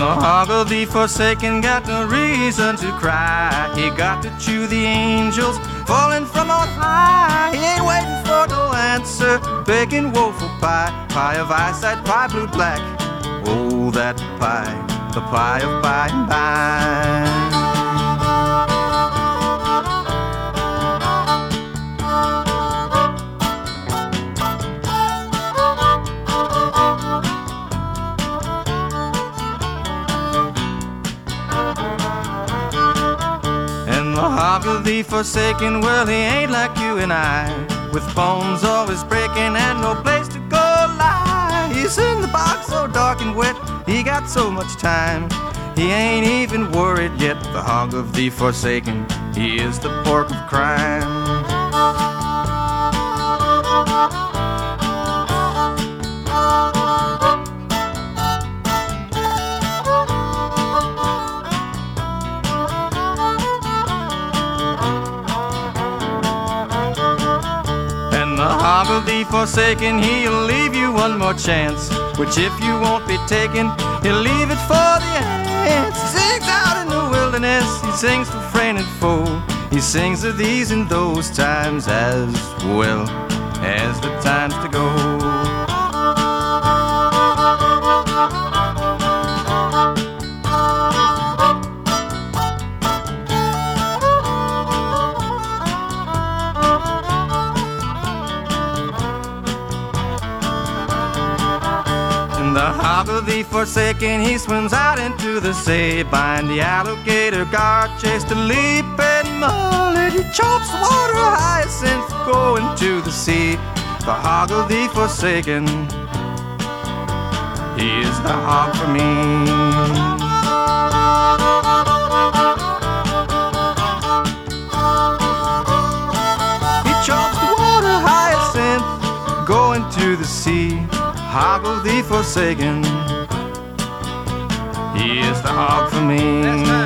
hog of the forsaken got no reason to cry. He got to chew the angels falling from on high. He ain't waiting for no answer, begging woeful pie. Pie of eyesight, pie blue black. Oh, that pie, the pie of by and by. The hog of the forsaken, well, he ain't like you and I, with bones always breaking and no place to go lie. He's in the box so dark and wet, he got so much time, he ain't even worried yet. The hog of the forsaken, he is the pork of crime. The hog of the forsaken, he'll leave you one more chance, which if you won't be taken, he'll leave it for the ants. He sings out in the wilderness, he sings for friend and foe. He sings of these and those times as well as the times to go. The hog of the forsaken, he swims out into the sea, behind the alligator guard, chase the leaping mullet. He chops the water hyacinth, going to the sea. The hog of the forsaken, he is the hog for me. He chops the water hyacinth, going to the sea. Hog of the forsaken, he is the hog for me.